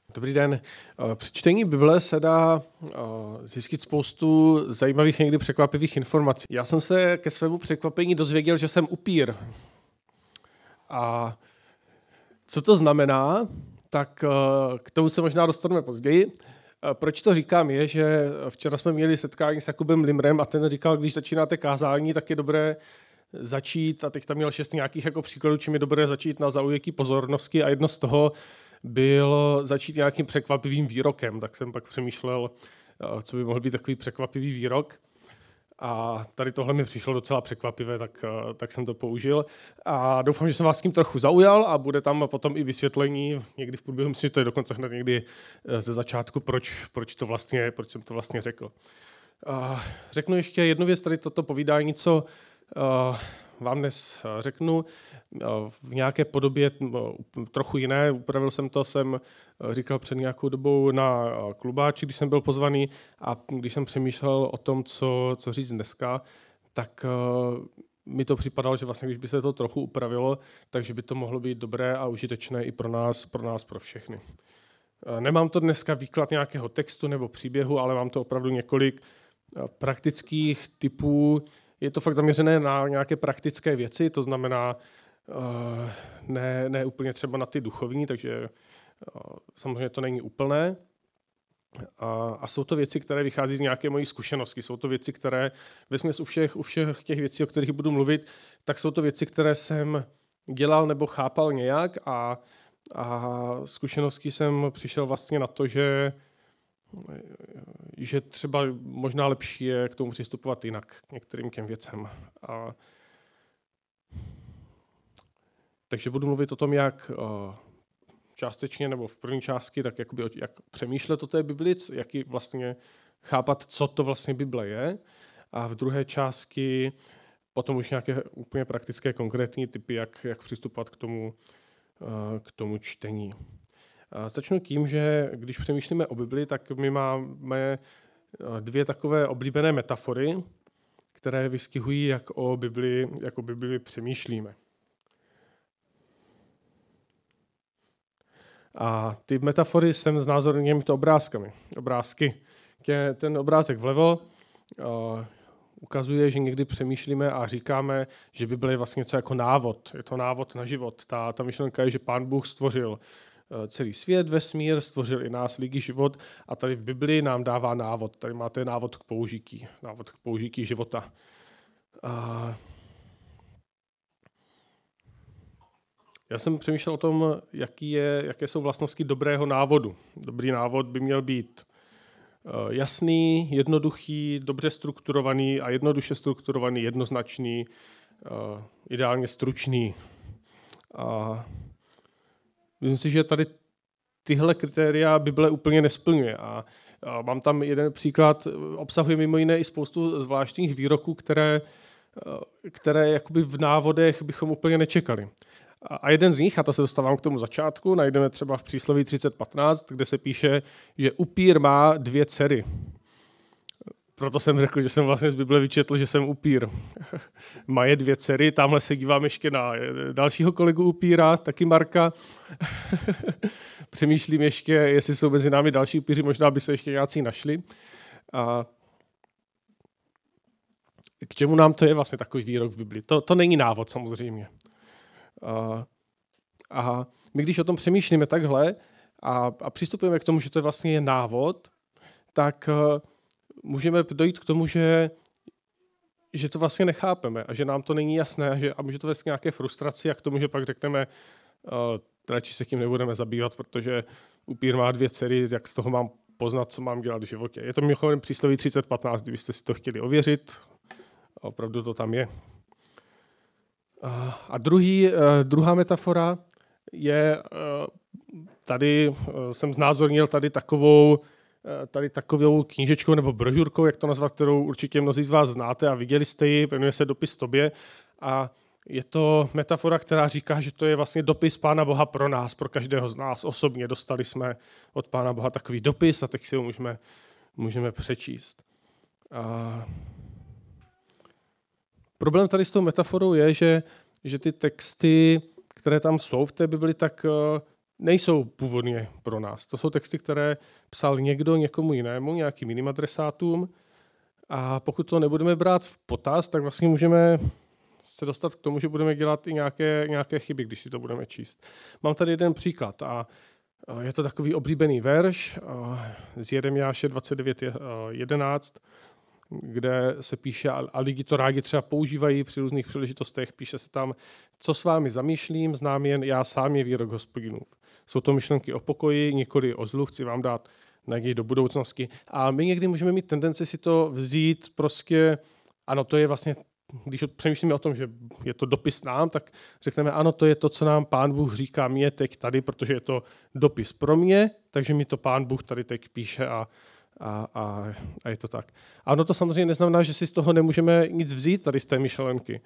Dobrý den. Při čtení Bible se dá zjistit spoustu zajímavých, někdy překvapivých informací. Já jsem se ke svému překvapení dozvěděl, že jsem upír. A co to znamená, tak k tomu se možná dostaneme později. Proč to říkám je, že včera jsme měli setkání s Jakubem Limrem a ten říkal, když začínáte kázání, tak je dobré začít, a teď tam měl 6 nějakých jako příkladů, čím je dobré začít na zaujetí pozornosti a jedno z toho bylo začít nějakým překvapivým výrokem, tak jsem pak přemýšlel, co by mohl být takový překvapivý výrok. A tady tohle mi přišlo docela překvapivé, tak jsem to použil. A doufám, že jsem vás s tím trochu zaujal a bude tam potom i vysvětlení někdy v průběhu, myslím, že to je dokonce hned někdy ze začátku, proč jsem to vlastně řekl. Řeknu ještě jednu věc, tady toto povídání, co vám dnes řeknu v nějaké podobě trochu jiné. Upravil jsem to, jsem říkal před nějakou dobou na klubáči, když jsem byl pozvaný a když jsem přemýšlel o tom, co říct dneska, tak mi to připadalo, že vlastně, když by se to trochu upravilo, takže by to mohlo být dobré a užitečné i pro nás, pro všechny. Nemám to dneska výklad nějakého textu nebo příběhu, ale mám to opravdu několik praktických typů. Je to fakt zaměřené na nějaké praktické věci, to znamená ne úplně třeba na ty duchovní, takže samozřejmě to není úplné. A jsou to věci, které vychází z nějaké mojí zkušenosti. Jsou to věci, které vesměs u všech těch věcí, o kterých budu mluvit, tak jsou to věci, které jsem dělal nebo chápal nějak a zkušeností jsem přišel vlastně na to, že třeba možná lepší je k tomu přistupovat jinak k některým těm věcem. Takže budu mluvit o tom, jak částečně nebo v první části, tak jak přemýšlet o té Bibli, jak vlastně chápat, co to vlastně Bible je. A v druhé části potom už nějaké úplně praktické, konkrétní typy, jak přistupovat k tomu čtení. Začnu tím, že když přemýšlíme o Bibli, tak my máme 2 takové oblíbené metafory, které vystihují, jak o Bibli přemýšlíme. A ty metafory jsem znázornil těmito obrázky. Ten obrázek vlevo ukazuje, že někdy přemýšlíme a říkáme, že Bible je vlastně něco jako návod. Je to návod na život. Ta myšlenka je, že Pán Bůh stvořil celý svět, vesmír, stvořil i nás, lidi, život a tady v Biblii nám dává návod. Tady máte návod k použití života. Já jsem přemýšlel o tom, jaké jsou vlastnosti dobrého návodu. Dobrý návod by měl být jasný, jednoduchý, dobře strukturovaný a jednoduše strukturovaný, jednoznačný, ideálně stručný. Myslím si, že tady tyhle kritéria Bible úplně nesplňuje. A mám tam jeden příklad, obsahuje mimo jiné i spoustu zvláštních výroků, které jakoby v návodech bychom úplně nečekali. A jeden z nich, a to se dostávám k tomu začátku, najdeme třeba v přísloví 30:15, kde se píše, že upír má 2 dcery. Proto jsem řekl, že jsem vlastně z Bible vyčetl, že jsem upír. Má 2 dcery, tamhle se dívám ještě na dalšího kolegu upíra, taky Marka. Přemýšlím ještě, jestli jsou mezi námi další upíři, možná by se ještě nějací našli. A k čemu nám to je vlastně takový výrok v Bibli? To není návod samozřejmě. A my, když o tom přemýšlíme takhle a přistupujeme k tomu, že to vlastně je návod, tak můžeme dojít k tomu, že to vlastně nechápeme a že nám to není jasné a může to vést k nějaké frustraci a k tomu, že pak řekneme, radši se tím nebudeme zabývat, protože upír má 2 dcery, jak z toho mám poznat, co mám dělat v životě. Je to mimochodem přísloví 30:15, kdybyste si to chtěli ověřit. Opravdu to tam je. A druhá metafora je, tady jsem znázornil tady takovou knížečkou nebo brožurkou, jak to nazvat, kterou určitě mnozí z vás znáte a viděli jste ji, jmenuje se Dopis tobě a je to metafora, která říká, že to je vlastně dopis Pána Boha pro nás, pro každého z nás osobně. Dostali jsme od Pána Boha takový dopis a teď si ho můžeme přečíst. Problém tady s tou metaforou je, že ty texty, které tam jsou v té Bibli, tak nejsou původně pro nás. To jsou texty, které psal někdo někomu jinému, nějakým jiným adresátům. A pokud to nebudeme brát v potaz, tak vlastně můžeme se dostat k tomu, že budeme dělat i nějaké chyby, když si to budeme číst. Mám tady jeden příklad a je to takový oblíbený verš z Jeremiáše 29:11, kde se píše, a lidi to rádi třeba používají při různých příležitostech, píše se tam, co s vámi zamýšlím, znám jen já sám je výrok Hospodinův. Jsou to myšlenky o pokoji, nikoli o zlu, chci vám dát naději do budoucnosti. A my někdy můžeme mít tendenci si to vzít prostě, ano, to je vlastně, když přemýšlíme o tom, že je to dopis nám, tak řekneme, ano, to je to, co nám Pán Bůh říká mě teď tady, protože je to dopis pro mě, takže mi to Pán Bůh tady teď píše a je to tak. A ono to samozřejmě neznamená, že si z toho nemůžeme nic vzít tady z té myšlenky.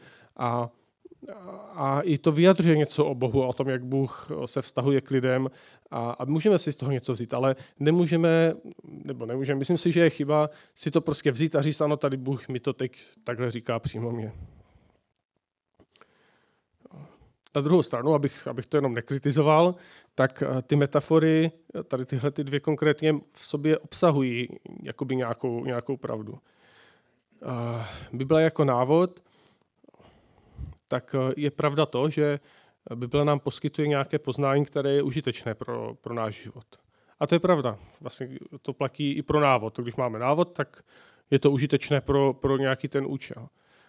A i to vyjadřuje něco o Bohu, o tom, jak Bůh se vztahuje k lidem a můžeme si z toho něco vzít, ale nemůžeme, myslím si, že je chyba si to prostě vzít a říct, ano, tady Bůh mi to teď takhle říká přímo mě. Na druhou stranu, abych to jenom nekritizoval, tak ty metafory, tady tyhle ty dvě konkrétně v sobě obsahují jakoby nějakou pravdu. Bible jako návod, tak je pravda to, že Bible nám poskytuje nějaké poznání, které je užitečné pro náš život. A to je pravda. Vlastně to platí i pro návod. Když máme návod, tak je to užitečné pro nějaký ten účel.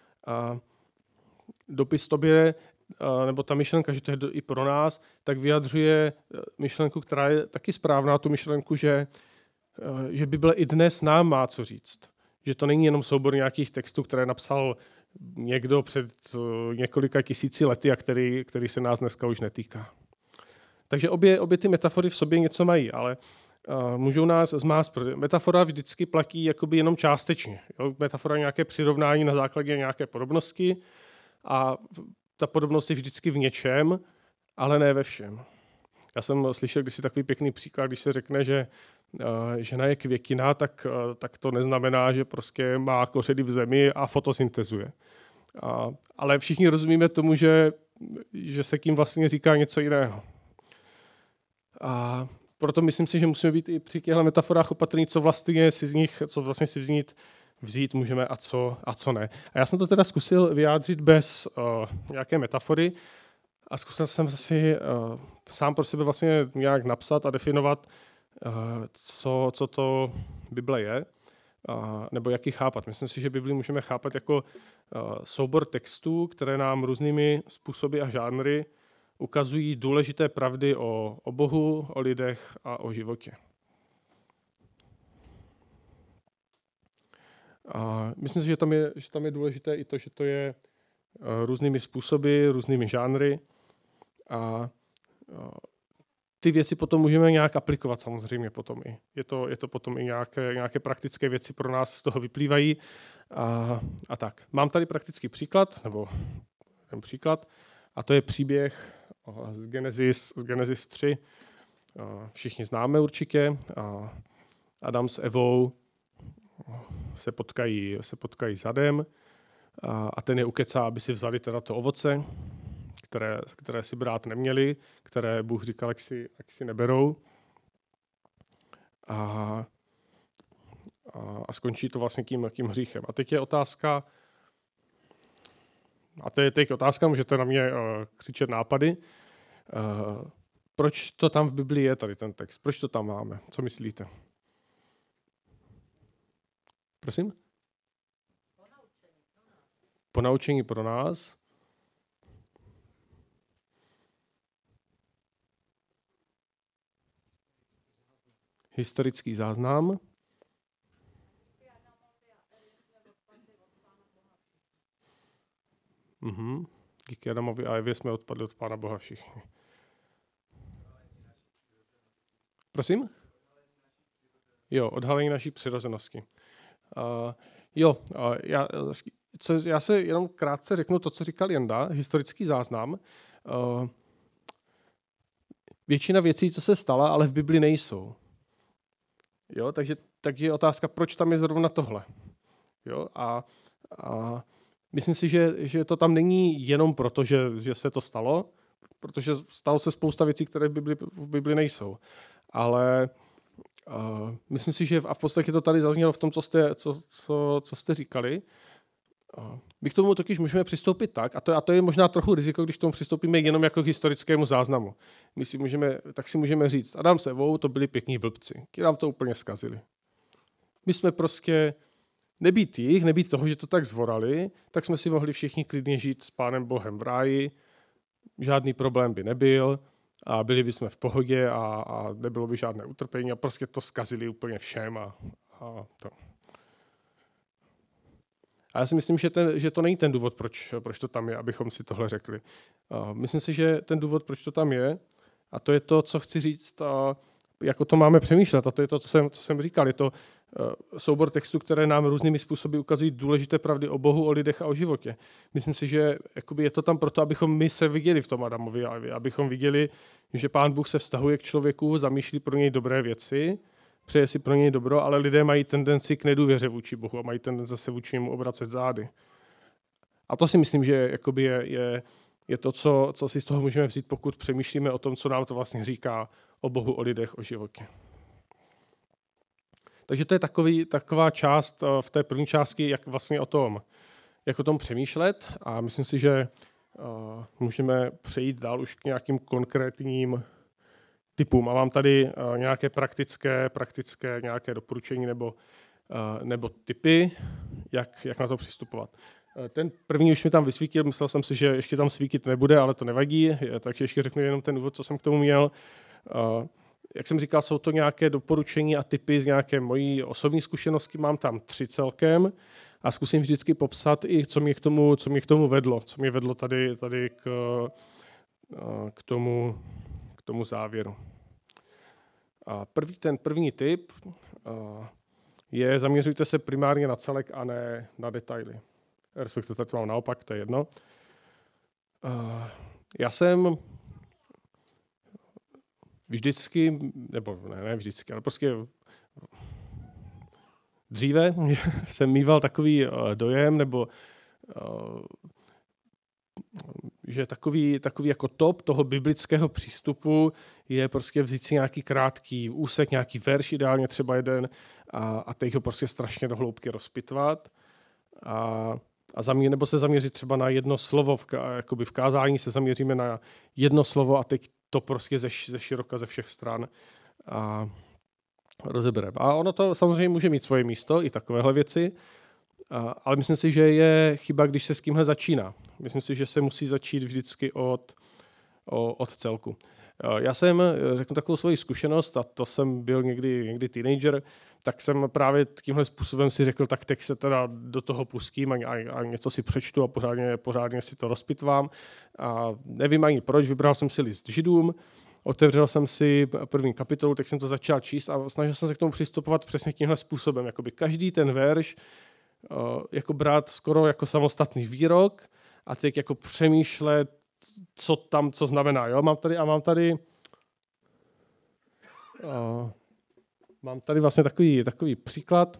Dopis tobě, nebo ta myšlenka, že to je i pro nás, tak vyjadřuje myšlenku, která je taky správná, tu myšlenku, že Bible i dnes nám má co říct. Že to není jenom soubor nějakých textů, které napsal někdo před několika tisíci lety a který se nás dneska už netýká. Takže obě ty metafory v sobě něco mají, ale můžou nás zmást, protože metafora vždycky platí jakoby jenom částečně. Jo? Metafora nějaké přirovnání na základě nějaké podobnosti a ta podobnost je vždycky v něčem, ale ne ve všem. Já jsem slyšel kdysi takový pěkný příklad, když se řekne, že žena je květina, tak to neznamená, že prostě má kořeny v zemi a fotosyntezuje. Ale všichni rozumíme tomu, že se tím vlastně říká něco jiného. A proto myslím si, že musíme být i při těchto metaforách opatrní, co vlastně si z nich vzít můžeme a co ne. A já jsem to teda zkusil vyjádřit bez nějaké metafory a zkusil jsem si sám pro sebe vlastně nějak napsat a definovat, co to Bible je, nebo jak ji chápat. Myslím si, že Bibli můžeme chápat jako soubor textů, které nám různými způsoby a žánry ukazují důležité pravdy o Bohu, o lidech a o životě. A myslím si, že tam je důležité i to, že to je různými způsoby, různými žánry a ty věci potom můžeme nějak aplikovat samozřejmě potom i. Je to potom i nějaké praktické věci pro nás z toho vyplývají a tak. Mám tady praktický příklad, nebo ten příklad, a to je příběh z Genesis 3. Všichni známe určitě. Adam s Evou se potkají s Adem a ten je ukecá, aby si vzali teda to ovoce, které si brát neměli, které Bůh říkal, ať si neberou. A skončí to vlastně tím hříchem. A teď je otázka, můžete na mě křičet nápady, proč to tam v Biblii je, tady ten text, proč to tam máme, co myslíte? Prosím? Ponaučení pro nás. Historický záznam. Díky Adamovi a Evě jsme odpadli od Pána Boha všichni. Prosím? Jo, odhalení naší přirozenosti. Já se jenom krátce řeknu to, co říkal Jenda, historický záznam. Většina věcí, co se stala, ale v Bibli nejsou. Jo, takže je otázka, proč tam je zrovna tohle. Jo, a myslím si, že to tam není jenom proto, že se to stalo, protože stalo se spousta věcí, které v Bibli nejsou. Ale myslím si, že a v podstatě to tady zaznělo v tom, co jste říkali. My k tomu totiž můžeme přistoupit tak, a to je možná trochu riziko, když k tomu přistoupíme jenom jako k historickému záznamu. Tak si můžeme říct, Adam s Evou to byli pěkní blbci, kteří nám to úplně zkazili. My jsme prostě nebýt toho, že to tak zvorali, tak jsme si mohli všichni klidně žít s Pánem Bohem v ráji, žádný problém by nebyl a byli bychom v pohodě a nebylo by žádné utrpení a prostě to zkazili úplně všem a to. A já si myslím, že to není ten důvod, proč to tam je, abychom si tohle řekli. Myslím si, že ten důvod, proč to tam je, a to je to, co chci říct, jak o tom máme přemýšlet. A to je to, co jsem říkal. Je to soubor textů, které nám různými způsoby ukazují důležité pravdy o Bohu, o lidech a o životě. Myslím si, že je to tam proto, abychom my se viděli v tom Adamovi a Evě, abychom viděli, že Pán Bůh se vztahuje k člověku, zamýšlí pro něj dobré věci, přeje si pro něj dobro, ale lidé mají tendenci k nedůvěře vůči Bohu a mají tendenci se vůči němu obracet zády. A to si myslím, že je to, co si z toho můžeme vzít, pokud přemýšlíme o tom, co nám to vlastně říká o Bohu, o lidech, o životě. Takže to je taková část v té první části, jak vlastně o tom přemýšlet. A myslím si, že můžeme přejít dál už k nějakým konkrétním typům. A mám tady nějaké praktické nějaké doporučení nebo typy, jak na to přistupovat. Ten první už mi tam vysvítil, myslel jsem si, že ještě tam svítit nebude, ale to nevadí, takže ještě řeknu jenom ten úvod, co jsem k tomu měl. Jak jsem říkal, jsou to nějaké doporučení a tipy z nějaké mojí osobní zkušenosti, mám tam 3 celkem a zkusím vždycky popsat i, co mě k tomu vedlo, co mě vedlo tady k tomu závěru. Ten první tip je zaměřujte se primárně na celek a ne na detaily. Respektive to mám naopak, to je jedno. Já jsem vždycky, nebo ne vždycky, ale prostě dříve jsem mýval takový dojem, nebo že takový jako top toho biblického přístupu je prostě vzít si nějaký krátký úsek, nějaký verš, ideálně třeba jeden, a teď ho prostě strašně do hloubky rozpitvat. Nebo se zaměřit třeba na jedno slovo, jakoby v kázání se zaměříme na jedno slovo a teď to prostě ze široka, ze všech stran a rozebereme. A ono to samozřejmě může mít svoje místo, i takovéhle věci, ale myslím si, že je chyba, když se s tímhle začíná. Myslím si, že se musí začít vždycky od celku. Já jsem řeknu takovou svoji zkušenost, a to jsem byl někdy teenager, tak jsem právě tímhle způsobem si řekl, tak teď se teda do toho pustím a něco si přečtu a pořádně si to rozpitvám. A nevím ani proč, vybral jsem si list Židům, otevřel jsem si první kapitolu, tak jsem to začal číst a snažil jsem se k tomu přistupovat přesně tímhle způsobem. Jakoby každý ten verš jako brát skoro jako samostatný výrok a teď jako přemýšlet, co znamená. Jo? Mám tady vlastně takový příklad.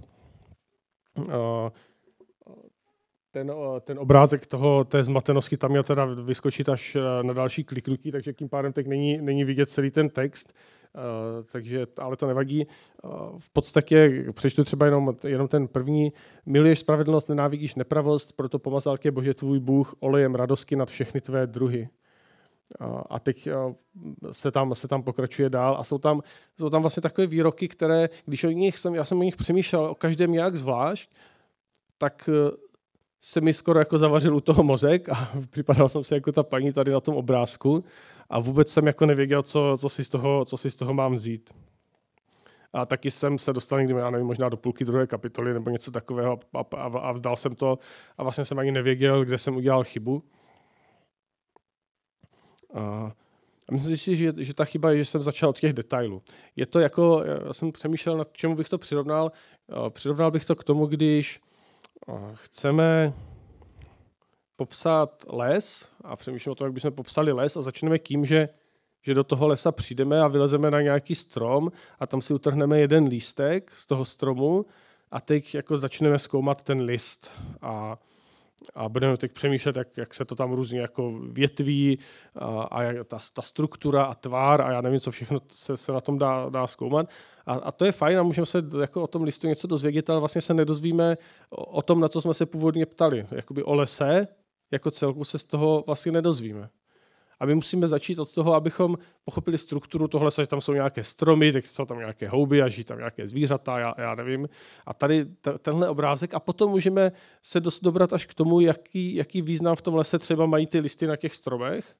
Ten obrázek té zmatenosti tam měl teda vyskočit až na další kliknutí, takže tím pádem teď není vidět celý ten text, ale to nevadí. V podstatě přečtu třeba jenom ten první. Miluješ spravedlnost, nenávidíš nepravost, proto pomazal tě Bože tvůj Bůh olejem radosti nad všechny tvé druhy. A teď se tam pokračuje dál a jsou tam vlastně takové výroky, které, když já jsem o nich přemýšlel o každém nějak zvlášť, tak se mi skoro jako zavařil u toho mozek a připadal jsem se jako ta paní tady na tom obrázku a vůbec jsem jako nevěděl, co si z toho mám vzít. A taky jsem se dostal někdy, já nevím, možná do půlky 2. kapitoly nebo něco takového a vzdal jsem to a vlastně jsem ani nevěděl, kde jsem udělal chybu. A myslím si, že ta chyba je, že jsem začal od těch detailů. Je to jako, já jsem přemýšlel, nad čemu bych to přirovnal. Přirovnal bych to k tomu, když chceme popsat les a přemýšlím o tom, jak bychom popsali les a začneme tím, že do toho lesa přijdeme a vylezeme na nějaký strom a tam si utrhneme jeden lístek z toho stromu a teď jako začneme zkoumat ten list. A A budeme teď přemýšlet, jak se to tam různě jako větví a jak ta struktura a tvár a já nevím, co všechno se na tom dá zkoumat. A to je fajn a můžeme se jako o tom listu něco dozvědět, ale vlastně se nedozvíme o tom, na co jsme se původně ptali. Jakoby o lese jako celku se z toho vlastně nedozvíme. A my musíme začít od toho, abychom pochopili strukturu toho lesa, že tam jsou nějaké stromy, tak jsou tam nějaké houby a žijí tam nějaké zvířata, já nevím. A tady tenhle obrázek a potom můžeme se dobrat až k tomu, jaký význam v tom lese třeba mají ty listy na těch stromech.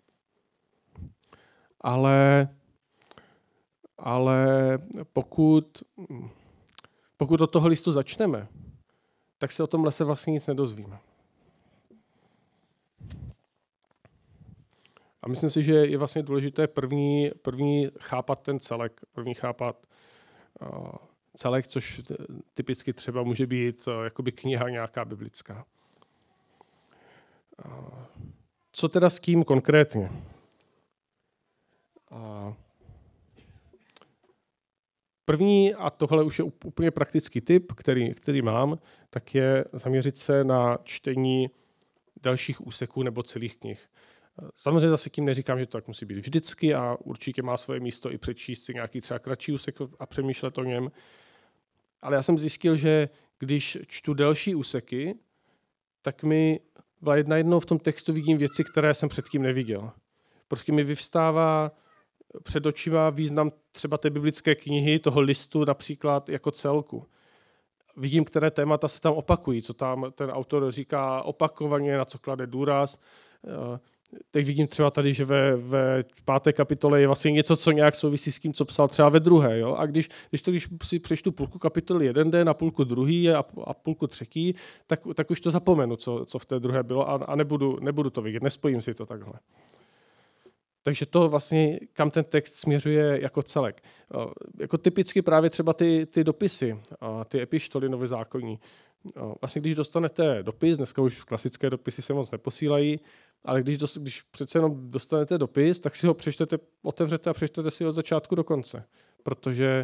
Ale pokud od toho listu začneme, tak se o tom lese vlastně nic nedozvíme. A myslím si, že je vlastně důležité první chápat ten celek, celek, což typicky třeba může být jakoby kniha nějaká biblická. Co teda s kým konkrétně? První, a tohle už je úplně praktický tip, který mám, tak je zaměřit se na čtení dalších úseků nebo celých knih. Samozřejmě zase tím neříkám, že to tak musí být vždycky a určitě má svoje místo i přečíst si nějaký třeba kratší úsek a přemýšlet o něm. Ale já jsem zjistil, že když čtu delší úseky, tak mi najednou v tom textu vidím věci, které jsem předtím neviděl. Prostě mi vyvstává před očima význam třeba té biblické knihy, toho listu například jako celku. Vidím, které témata se tam opakují, co tam ten autor říká opakovaně, na co klade důraz. Teď vidím třeba tady, že ve 5. kapitole je vlastně něco, co nějak souvisí s tím, co psal třeba ve 2. Jo? A když si přečtu půlku kapitoly jeden den a půlku druhý a půlku třetí, tak už to zapomenu, co v té druhé bylo a nebudu to vidět, nespojím si to takhle. Takže to vlastně, kam ten text směřuje jako celek. Jako typicky právě třeba ty dopisy, ty epištoly novozákonní. Vlastně když dostanete dopis, dneska už klasické dopisy se moc neposílají, ale když přece jenom dostanete dopis, tak si ho otevřete a přečtete si ho od začátku do konce, protože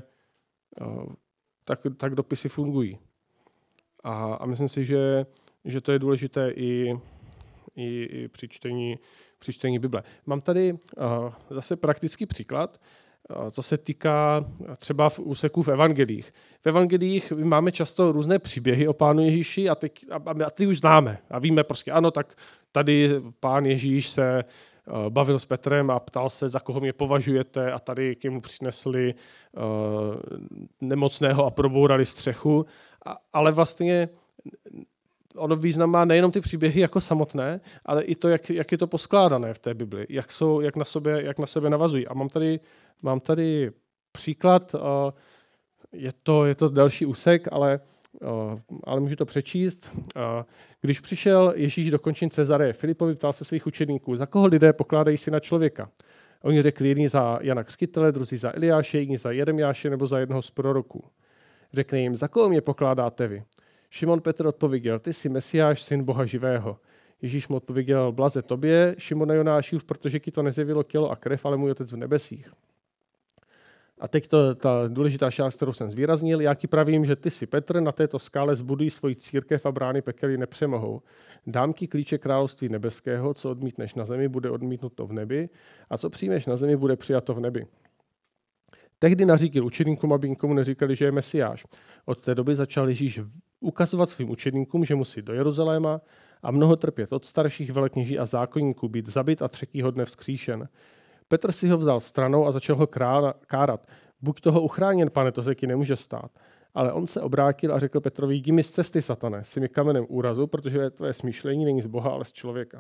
tak dopisy fungují. A myslím si, že to je důležité i při čtení Bible. Mám tady zase praktický příklad, co se týká třeba v úseku v evangelích. V evangelích máme často různé příběhy o Pánu Ježíši a ty už známe. A víme prostě, ano, tak tady Pán Ježíš se bavil s Petrem a ptal se, za koho mě považujete a tady k němu přinesli nemocného a probourali střechu. Ale vlastně ono význam má nejenom ty příběhy jako samotné, ale i to, jak je to poskládané v té Bibli, jak na sebe navazují. A mám tady příklad, je to další úsek, ale můžu to přečíst. Když přišel Ježíš do končin Cezareje Filipovi, ptal se svých učedníků, za koho lidé pokládají Syna člověka. Oni řekli, jedni za Jana Křtitele, druzí za Eliáše, jiní za Jeremiáše nebo za jednoho z proroků. Řekne jim, za koho mě pokládáte vy? Šimon Petr odpověděl, ty jsi Mesiáš, syn Boha živého. Ježíš mu odpověděl, blaze tobě, Šimone Jonášův, protože ti to nezjevilo tělo a krev, ale můj otec v nebesích. A teď ta důležitá část, kterou jsem zvýraznil, já ti pravím, že ty jsi Petr, na této skále zbudují svoji církev a brány pekel nepřemohou. Dám ti klíče království nebeského, co odmítneš na zemi, bude odmítnuto v nebi, a co přijmeš na zemi, bude přijato v nebi. Tehdy nařídil učedníkům, aby nikomu neříkali, že je Mesiáš. Od té doby začal Ježíš ukazovat svým učedníkům, že musí do Jeruzaléma a mnoho trpět od starších velekněží a zákonníků, být zabit a třetího dne vzkříšen. Petr si ho vzal stranou a začal ho kárat. Buď toho uchráněn, pane, to se ti nemůže stát. Ale on se obrátil a řekl Petrovi, jdi mi z cesty, satane, jsi mi kamenem úrazu, protože tvoje smýšlení není z Boha, ale z člověka.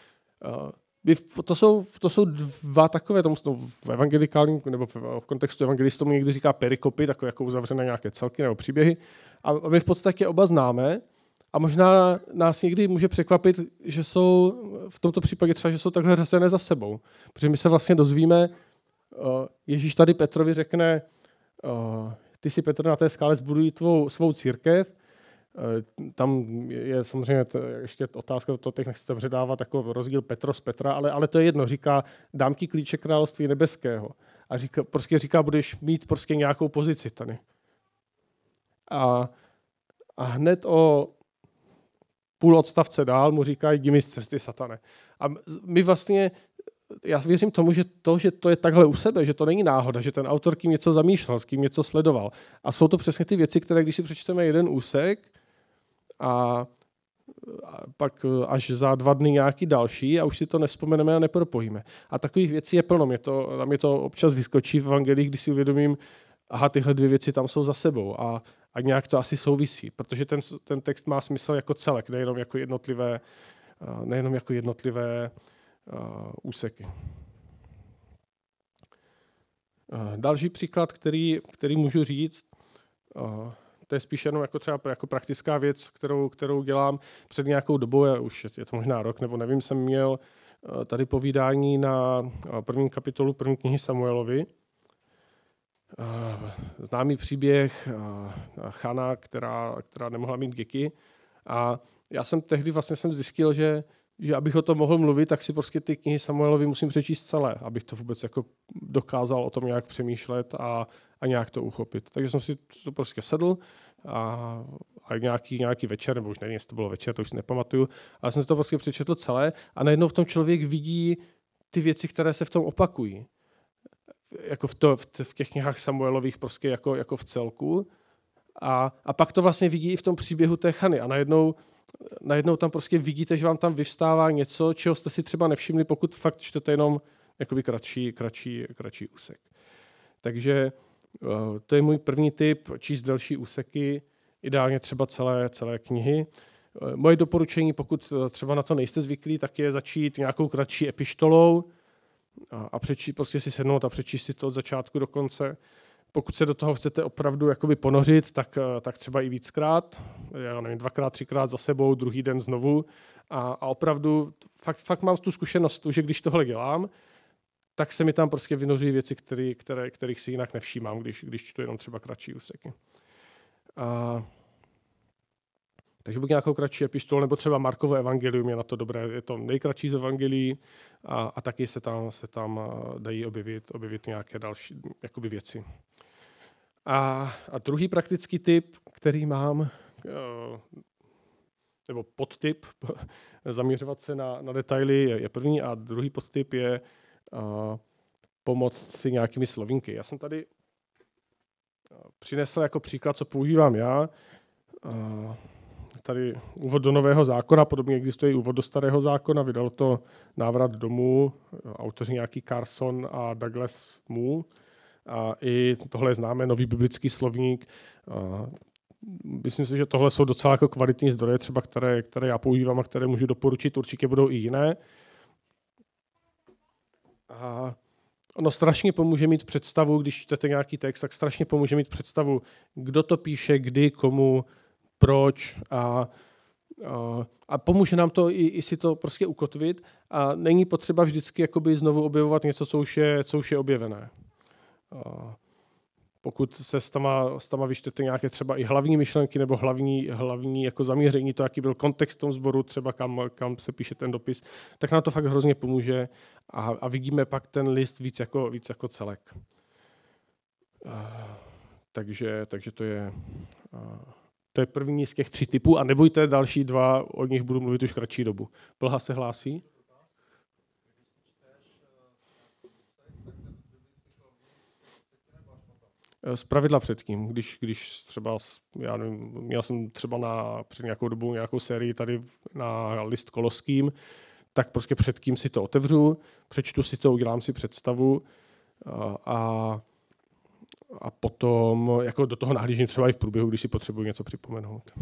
To jsou dva takové, v evangelikálním nebo v kontextu evangelistů někdy říká perikopy, takové jako uzavřené nějaké celky nebo příběhy. A my v podstatě oba známe a možná nás někdy může překvapit, že jsou v tomto případě třeba, že jsou takhle řazené za sebou. Protože my se vlastně dozvíme, Ježíš tady Petrovi řekne, ty si Petr na té skále zbudují svou církev. Tam je samozřejmě ještě otázka, to teď nechci předávat jako rozdíl Petros Petra, ale to je jedno. Říká, dám ti klíče království nebeského. A říká, budeš mít prostě nějakou pozici tady. A hned o půl odstavce dál mu říká, jdi mi z cesty, satane. A my vlastně, já věřím tomu, že to je takhle u sebe, že to není náhoda, že ten autor kým něco zamýšlel, s kým něco sledoval. A jsou to přesně ty věci, které když si přečteme jeden úsek a pak až za 2 dny nějaký další a už si to nevzpomeneme a nepropojíme. A takových věcí je plno. Mě to občas vyskočí v evangelích, když si uvědomím, aha, tyhle 2 věci tam jsou za sebou a nějak to asi souvisí, protože ten text má smysl jako celek, nejenom jako jednotlivé úseky. Další příklad, který můžu říct, to je spíš jenom jako třeba jako praktická věc, kterou dělám před nějakou dobou, už je to možná rok, nebo nevím, jsem měl tady povídání na 1. kapitolu 1. knihy Samuelovi. Známý příběh Chana, která nemohla mít děti. A já jsem tehdy jsem zjistil, že abych o tom mohl mluvit, tak si prostě ty knihy Samuelovi musím přečíst celé, abych to vůbec jako dokázal o tom nějak přemýšlet a nějak to uchopit. Takže jsem si to prostě sedl a nějaký večer, nebo už nevím, jestli to bylo večer, to už si nepamatuju, ale jsem si to prostě přečetl celé a najednou v tom člověk vidí ty věci, které se v tom opakují. Jako v těch knihách Samuelových prostě jako v celku. A pak to vlastně vidí i v tom příběhu té Chany. A najednou tam prostě vidíte, že vám tam vyvstává něco, čeho jste si třeba nevšimli, pokud fakt čtete jenom jakoby kratší úsek. Takže to je můj první tip, číst delší úseky, ideálně třeba celé knihy. Moje doporučení, pokud třeba na to nejste zvyklí, tak je začít nějakou kratší epištolou a prostě si sednout a přečíst si to od začátku do konce. Pokud se do toho chcete opravdu jakoby ponořit, tak třeba i víckrát, já nevím, 2x, 3x za sebou, druhý den znovu. A opravdu fakt mám tu zkušenost, že když tohle dělám, tak se mi tam prostě vynoří věci, kterých si jinak nevšímám, když čtu jenom třeba kratší úseky. Takže buď nějakou kratší epistolu, nebo třeba Markovo evangelium je na to dobré, je to nejkratší z evangelií a taky se tam dají objevit nějaké další jakoby věci. A druhý praktický tip, který mám, nebo podtip, zaměřovat se na detaily je první a druhý podtip je pomoct si nějakými slovínky. Já jsem tady přinesl jako příklad, co používám já. Tady úvod do Nového zákona, podobně existuje i úvod do Starého zákona, vydalo to Návrat domů, autoři nějaký Carson a Douglas Moo. A i tohle známe, nový biblický slovník. Myslím si, že tohle jsou docela jako kvalitní zdroje, třeba které já používám a které můžu doporučit, určitě budou i jiné. A ono strašně pomůže mít představu, když čtete nějaký text, tak strašně pomůže mít představu, kdo to píše, kdy, komu, proč a pomůže nám to i si to prostě ukotvit a není potřeba vždycky jakoby znovu objevovat něco, co už je objevené. Pokud se s tama vyčtete nějaké třeba i hlavní myšlenky nebo hlavní jako zaměření, to, jaký byl kontext v tom sboru, třeba kam se píše ten dopis, tak nám to fakt hrozně pomůže a vidíme pak ten list víc jako celek. Takže to je první z těch 3 typů a nebojte, další 2, o nich budu mluvit už kratší dobu. Plha se hlásí? Zpravidla předtím, když třeba, já nevím, měl jsem třeba před nějakou dobu nějakou sérii tady na list Koloským, tak prostě předtím si to otevřu, přečtu si to, udělám si představu a potom jako do toho nahlížím třeba i v průběhu, když si potřebuji něco připomenout.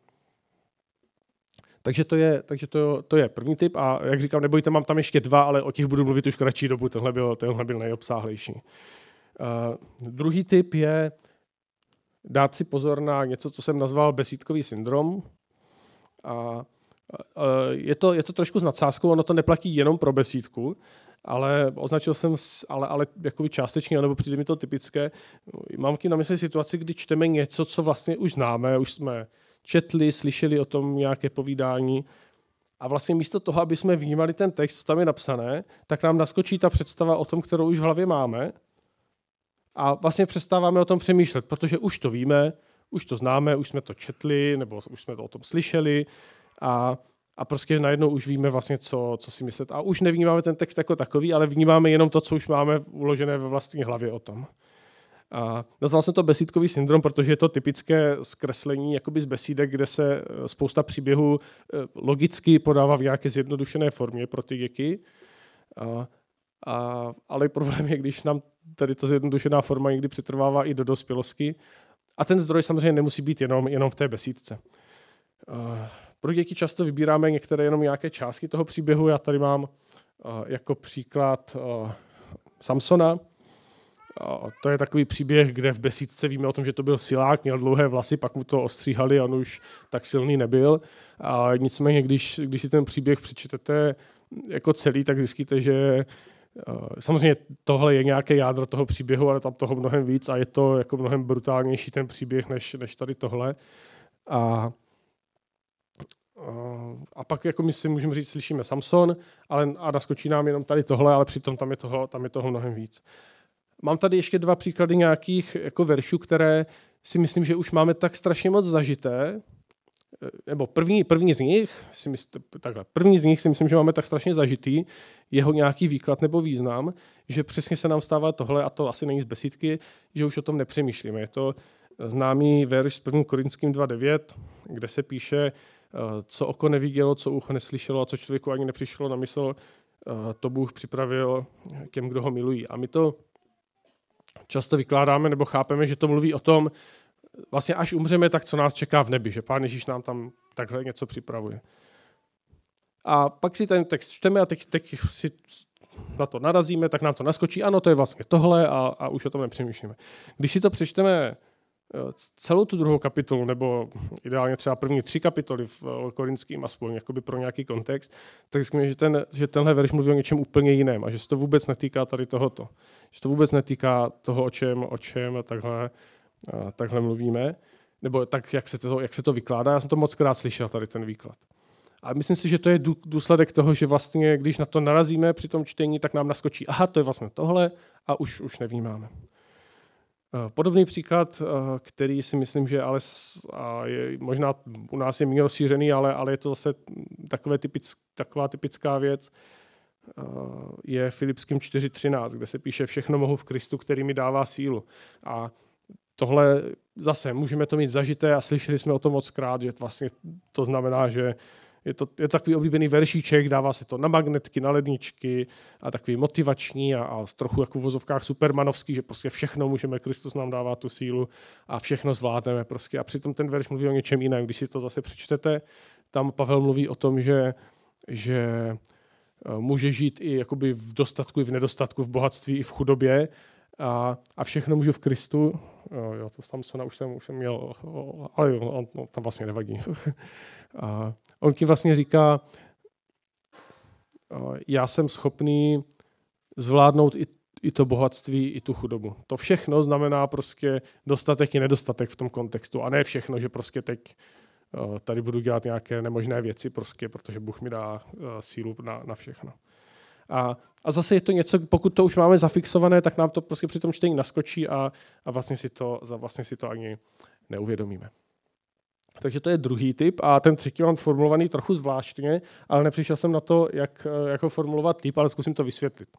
Takže to je první tip a jak říkám, nebojte, mám tam ještě 2, ale o těch budu mluvit už kratší dobu, tenhle byl nejobsáhlejší. Druhý tip je dát si pozor na něco, co jsem nazval besídkový syndrom. Je to trošku s nadsázkou, ono to neplatí jenom pro besídku, ale označil jsem, ale jakoby částečně, nebo přijde mi to typické. Mám tím na mysli situaci, kdy čteme něco, co vlastně už známe, už jsme četli, slyšeli o tom nějaké povídání a vlastně místo toho, aby jsme vnímali ten text, co tam je napsané, tak nám naskočí ta představa o tom, kterou už v hlavě máme a vlastně přestáváme o tom přemýšlet, protože už to víme, už to známe, už jsme to četli, nebo už jsme to o tom slyšeli A prostě najednou už víme vlastně, co si myslet. A už nevnímáme ten text jako takový, ale vnímáme jenom to, co už máme uložené ve vlastní hlavě o tom. A nazval jsem to besídkový syndrom, protože je to typické zkreslení jakoby z besídek, kde se spousta příběhů logicky podává v nějaké zjednodušené formě pro ty děti. Ale problém je, když nám tady ta zjednodušená forma někdy přetrvává i do dospělosti. A ten zdroj samozřejmě nemusí být jenom v té besídce. Pro děti často vybíráme jenom nějaké části toho příběhu. Já tady mám jako příklad Samsona. To je takový příběh, kde v besídce víme o tom, že to byl silák, měl dlouhé vlasy, pak mu to ostříhali a on už tak silný nebyl. A nicméně, když si ten příběh přečtete jako celý, tak zjistíte, že samozřejmě tohle je nějaké jádro toho příběhu, ale tam toho mnohem víc a je to jako mnohem brutálnější ten příběh než tady tohle. A pak jako my si můžeme říct, slyšíme Samson, a naskočí nám jenom tady tohle, ale přitom tam je toho mnohem víc. Mám tady ještě 2 příklady nějakých jako veršů, které si myslím, že už máme tak strašně moc zažité, nebo první z nich si myslím, že máme tak strašně zažitý jeho nějaký výklad nebo význam, že přesně se nám stává tohle, a to asi není z besídky, že už o tom nepřemýšlíme. Je to známý verš z 1. Korinským 2.9, kde se píše, co oko nevidělo, co ucho neslyšelo a co člověku ani nepřišlo na mysl, to Bůh připravil těm, kdo ho milují. A my to často vykládáme nebo chápeme, že to mluví o tom, vlastně až umřeme, tak co nás čeká v nebi, že Pán Ježíš nám tam takhle něco připravuje. A pak si ten text čteme a teď si na to narazíme, tak nám to naskočí, ano, to je vlastně tohle a už o tom nepřemýšlíme. Když si to přečteme celou tu 2. kapitolu, nebo ideálně třeba první 3 kapitoly v Korinským aspoň, jakoby pro nějaký kontext, tak zjistíme, že tenhle verš mluví o něčem úplně jiném a že se to vůbec netýká tady tohoto. Že to vůbec netýká toho, o čem takhle mluvíme, nebo tak, jak se to vykládá. Já jsem to moc krát slyšel, tady ten výklad. A myslím si, že to je důsledek toho, že vlastně, když na to narazíme při tom čtení, tak nám naskočí, aha, to je vlastně tohle a už nevnímáme. Podobný příklad, který si myslím, že ale je, možná u nás je méně rozšířený, ale je to zase taková typická věc, je Filipským 4.13, kde se píše všechno mohu v Kristu, který mi dává sílu. A tohle zase můžeme to mít zažité a slyšeli jsme o tom moc krát, že vlastně to znamená, že je takový oblíbený veršíček, dává se to na magnetky, na ledničky a takový motivační a trochu jako v vozovkách supermanovský, že prostě všechno můžeme, Kristus nám dává tu sílu a všechno zvládneme prostě. A přitom ten verš mluví o něčem jiném. Když si to zase přečtete, tam Pavel mluví o tom, že může žít i jakoby v dostatku, i v nedostatku, v bohatství, i v chudobě a všechno můžu v Kristu. Jo, to Samsona už jsem měl, ale on tam vlastně nevadí. A on tím vlastně říká, já jsem schopný zvládnout i to bohatství, i tu chudobu. To všechno znamená prostě dostatek i nedostatek v tom kontextu. A ne všechno, že prostě teď tady budu dělat nějaké nemožné věci, prostě, protože Bůh mi dá sílu na všechno. A zase je to něco, pokud to už máme zafixované, tak nám to prostě při tom čtení naskočí a vlastně si to ani neuvědomíme. Takže to je druhý typ a ten třetí mám formulovaný trochu zvláštně, ale nepřišel jsem na to, jak ho formulovat líp, ale zkusím to vysvětlit.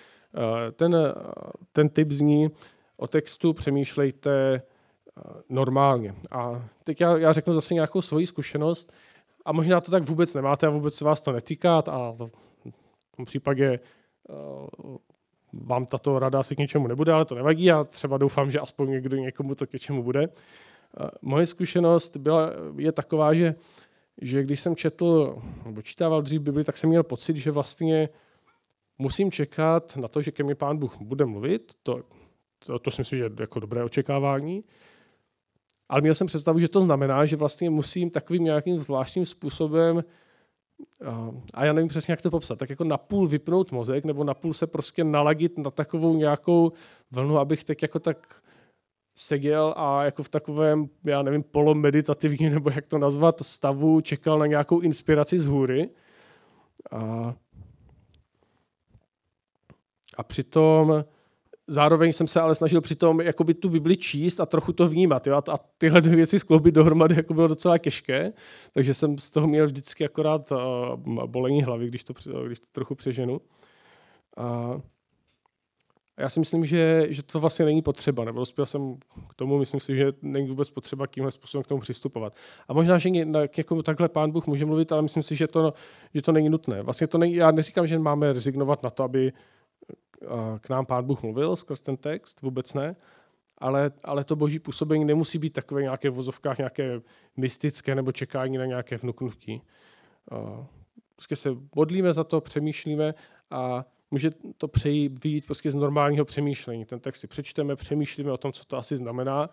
Ten typ zní, o textu přemýšlejte normálně. A teď já řeknu zase nějakou svoji zkušenost a možná to tak vůbec nemáte a vůbec se vás to netýká a v tom případě vám tato rada asi k něčemu nebude, ale to nevadí. Já třeba doufám, že aspoň někomu to k něčemu bude. Moje zkušenost je taková, že když jsem čítával dřív Bibli, tak jsem měl pocit, že vlastně musím čekat na to, že ke mně Pán Bůh bude mluvit. To si myslím, že je jako dobré očekávání. Ale měl jsem představu, že to znamená, že vlastně musím takovým nějakým zvláštním způsobem, a já nevím přesně, jak to popsat, tak jako napůl vypnout mozek, nebo napůl se prostě naladit na takovou nějakou vlnu, abych teď jako tak seděl a jako v takovém, já nevím, polomeditativním, nebo jak to nazvat, stavu, čekal na nějakou inspiraci z hůry. A přitom zároveň jsem se ale snažil přitom jakoby tu Bibli číst a trochu to vnímat. Jo? A tyhle dvě věci skloubit dohromady jako bylo docela těžké, takže jsem z toho měl vždycky akorát bolení hlavy, když to trochu přeženu. A já si myslím, že to vlastně není potřeba, nebo dospěl jsem k tomu, myslím si, že není vůbec potřeba tímhle způsobem k tomu přistupovat. A možná, že k někomu takhle Pán Bůh může mluvit, ale myslím si, že to není nutné. Vlastně já neříkám, že máme rezignovat na to, aby k nám Pán Bůh mluvil skrz ten text, vůbec ne, ale to boží působení nemusí být takové nějaké v vozovkách, nějaké mystické nebo čekání na nějaké vnuknutí. Prostě se modlíme za to, přemýšlíme a může to vyjít prostě z normálního přemýšlení. Ten text si přečteme, přemýšlíme o tom, co to asi znamená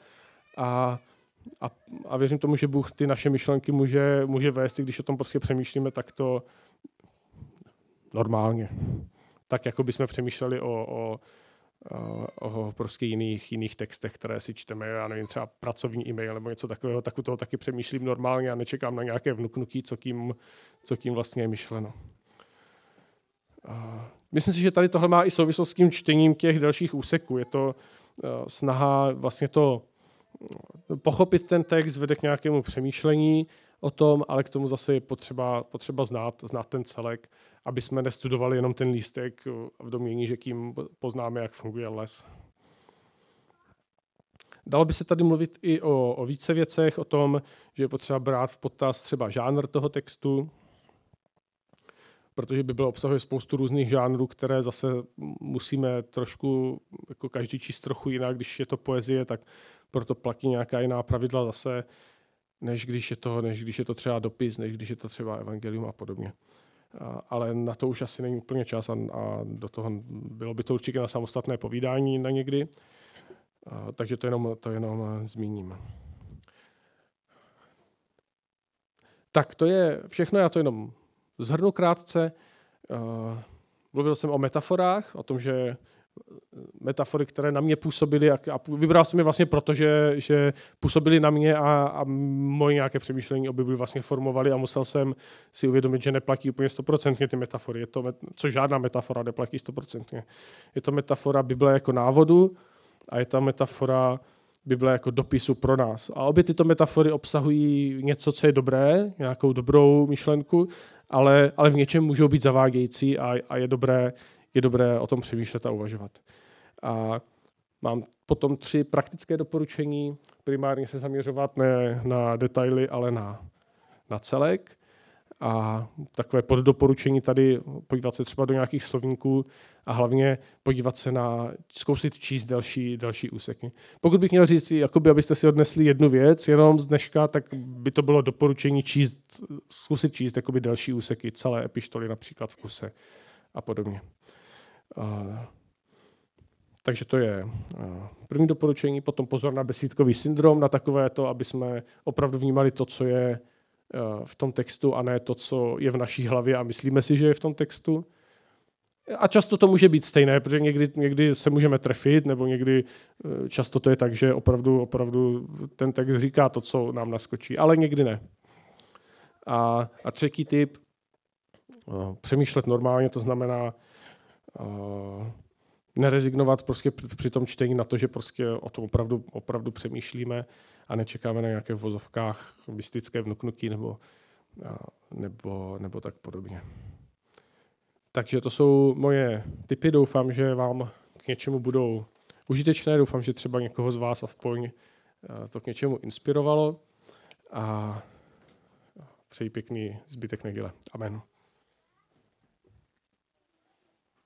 a věřím tomu, že Bůh ty naše myšlenky může vést, i když o tom prostě přemýšlíme, tak to normálně. Tak, jako bychom přemýšleli o prostě jiných textech, které si čteme, já nevím, třeba pracovní e-mail nebo něco takového, tak u toho taky přemýšlím normálně a nečekám na nějaké vnuknutí, co tím vlastně je myšleno. Myslím si, že tady tohle má i souvislost s tím čtením těch dalších úseků. Je to snaha vlastně to pochopit ten text, vede k nějakému přemýšlení o tom, ale k tomu zase je potřeba znát ten celek, aby jsme nestudovali jenom ten lístek v domnění, že tím poznáme, jak funguje les. Dalo by se tady mluvit i o více věcech, o tom, že je potřeba brát v potaz třeba žánr toho textu, protože Bible obsahuje spoustu různých žánrů, které zase musíme trošku, jako každý číst trochu jinak, když je to poezie, tak proto platí nějaká jiná pravidla zase, než když je to třeba dopis, než když je to třeba evangelium a podobně. Ale na to už asi není úplně čas a do toho bylo by to určitě na samostatné povídání na někdy, takže to jenom zmíním. Tak to je všechno, já to jenom shrnu krátce. Mluvil jsem o metaforách, o tom, že metafory, které na mě působily, a vybral jsem je vlastně proto, že působily na mě a moje nějaké přemýšlení o Bibli vlastně formovaly a musel jsem si uvědomit, že neplatí úplně 100% ty metafory. Co žádná metafora neplatí 100%. Je to metafora Bible jako návodu a je ta metafora Bible jako dopisu pro nás. A obě tyto metafory obsahují něco, co je dobré, nějakou dobrou myšlenku, ale v něčem můžou být zavádějící a je dobré o tom přemýšlet a uvažovat. A mám potom 3 praktické doporučení. Primárně se zaměřovat ne na detaily, ale na celek. A takové poddoporučení tady podívat se třeba do nějakých slovníků a hlavně podívat se zkusit číst další úseky. Pokud bych měl říct, jakoby, abyste si odnesli jednu věc jenom z dneška, tak by to bylo doporučení zkusit číst jakoby další úseky, celé epištoly například v kuse a podobně. Takže to je první doporučení, potom pozor na besídkový syndrom, na takové to, aby jsme opravdu vnímali to, co je v tom textu a ne to, co je v naší hlavě a myslíme si, že je v tom textu. A často to může být stejné, protože někdy se můžeme trefit, nebo někdy často to je tak, že opravdu ten text říká to, co nám naskočí, ale někdy ne. A třetí tip, přemýšlet normálně, to znamená nerezignovat prostě při tom čtení na to, že prostě o tom opravdu přemýšlíme a nečekáme na nějaké v vozovkách mystické vnuknutí nebo tak podobně. Takže to jsou moje tipy. Doufám, že vám k něčemu budou užitečné. Doufám, že třeba někoho z vás aspoň to k něčemu inspirovalo. A přeji pěkný zbytek neděle. Amen.